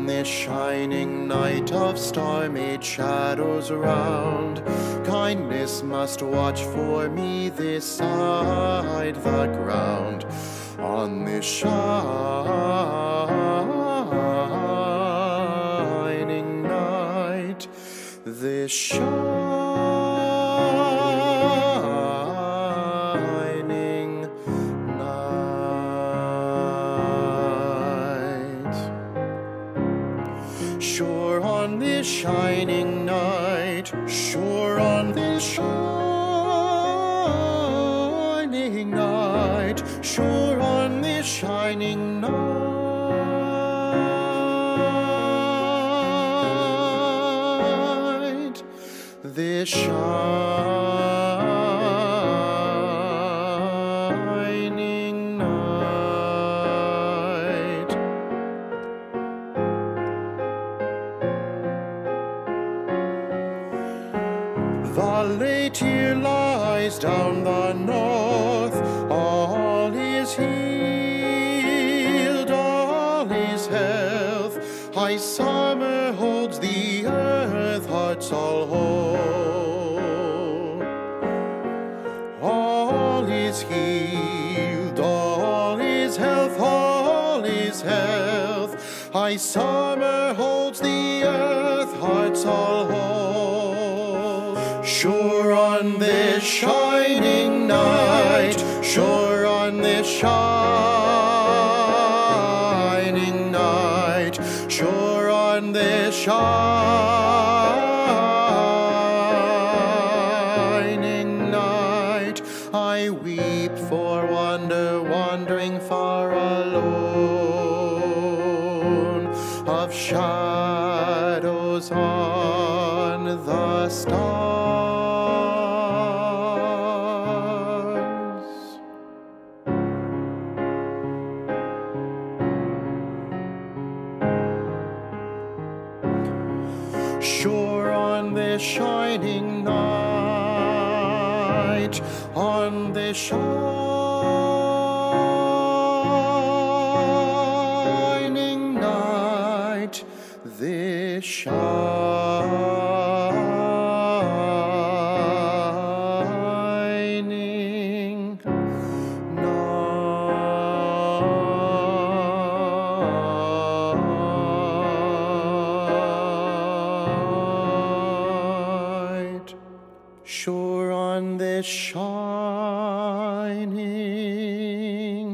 this shining night of star-made shadows around, kindness must watch for me this side the ground. On this shining night, this shining night. Sure on this shining night, sure on this shining night, sure on this shining night, this shining night. The late year lies down the north, all is healed, all is health. High summer holds the earth, hearts all whole. All is healed, all is health, all is health. High summer holds the earth, hearts all whole. Sure on this shining night, sure on this shining night, sure on this shining night, I weep for wandering far alone, of shadows on the stars. Sure on this shining night, on this shining night, this shining night. Sure on this shining